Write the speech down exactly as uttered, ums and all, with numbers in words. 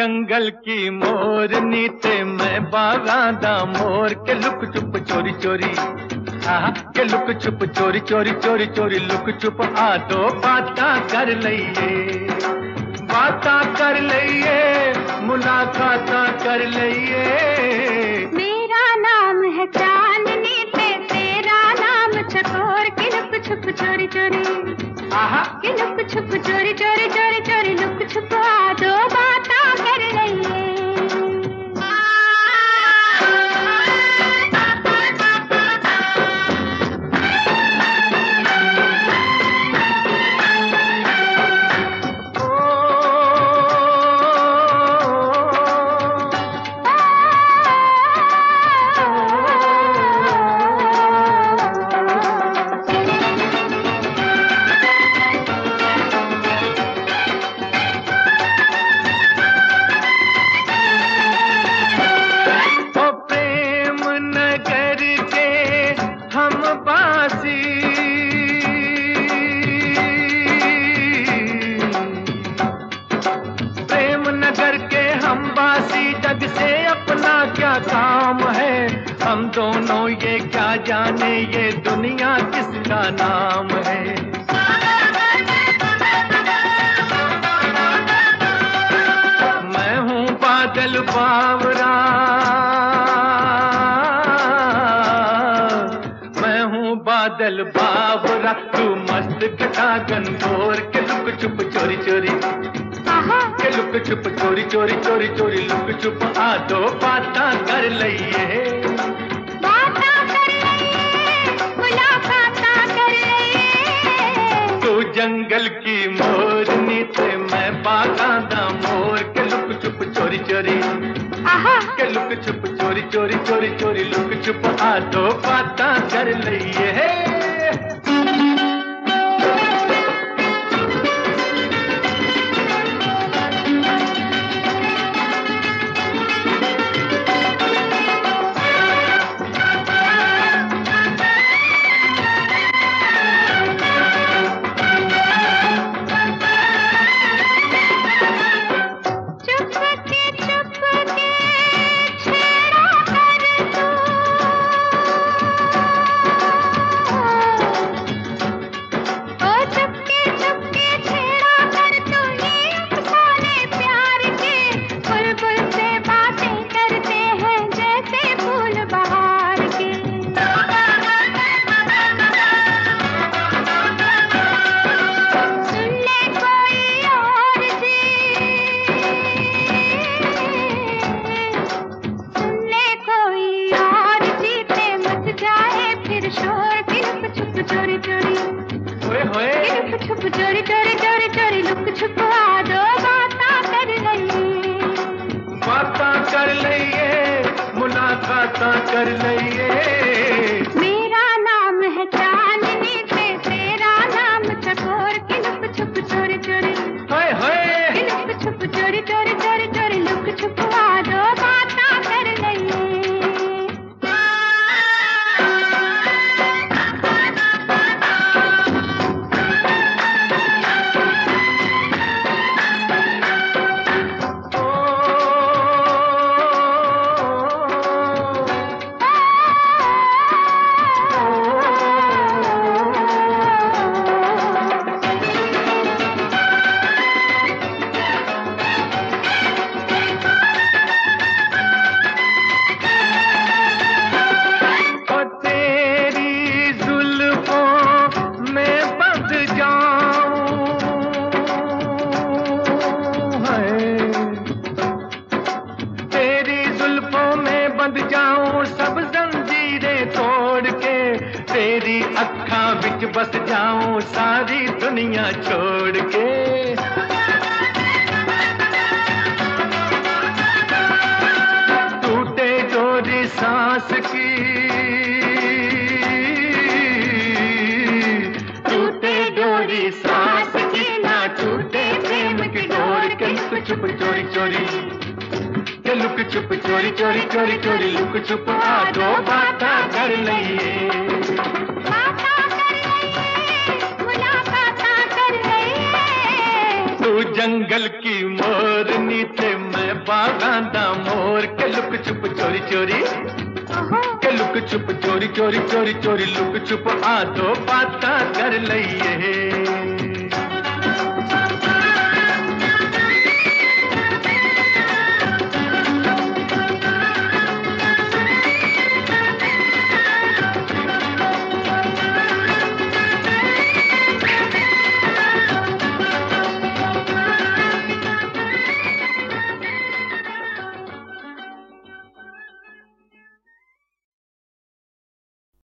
जंगल की मोरनी ते मैं बागां दा मोर के लुक चुप चोरी चोरी आहा के लुक चुप चोरी चोरी चोरी चोरी लुक चुप आ दो बातां कर लईए बातां कर लईए मुलाकातां कर लईए। मेरा नाम है चांदनी ते तेरा नाम चकोर के लुक छुप चोरी चोरी आहा के लुक छुप चोरी चोरी चोरी चोरी लुक छुप आ दो बातां कर लईए। जग से अपना क्या काम है हम दोनों ये क्या जाने ये दुनिया किसका नाम है। मैं हूँ बादल बावरा मैं हूँ बादल बावरा तू मस्त घटा गंदोर के लुक चुप चोरी चोरी के लुक चुप चोरी चोरी चोरी चोरी लुक चुप आ दो बातां कर लईए बातां कर लईए मुलाकातां कर लईए। तू जंगल की मोरनी ते मैं बागां दा मोर के लुक चुप चोरी चोरी आहा के लुक चुप चोरी चोरी चोरी चोरी लुक चुप आ दो बातां कर लईए। छुप चोरी चोरी चोरी चोरी लुक छुप आ दो बातां कर लईए बातां कर लईए मुलाकातां कर लईए। मेरा नाम है चांदनी ते तेरा नाम चकोर के लुक छुप चोरी चोरी हाय हाय लुक छुप चोरी चोरी चोरी चोरी लुक छुप आ दो बातां कर लईए। बंद जाऊं सब जंजीरें तोड़ के तेरी अक्खां विच बस जाऊं सारी दुनिया छोड़ के। टूटे डोरी सांस की टूटे डोरी सांस की ना टूटे प्रेम की डोर के लुक छुप चोरी चोरी के लुक छुप चोरी चोरी चोरी चोरी लुक छुप आ दो बातां कर लईए बातां कर लईए मुलाकातां कर लईए। तू जंगल की मोरनी ते मैं बागां दा मोर के लुक छुप चोरी चोरी के लुक छुप चोरी चोरी चोरी चोरी लुक छुप आ दो बातां कर लईए।